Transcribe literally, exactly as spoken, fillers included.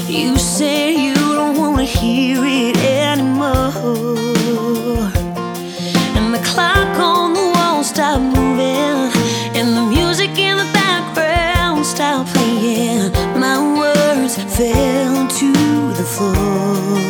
You say you don't wanna hear it anymore, and the clock on the wall stopped moving, and the music in the background stopped playing. My words fell to the floor.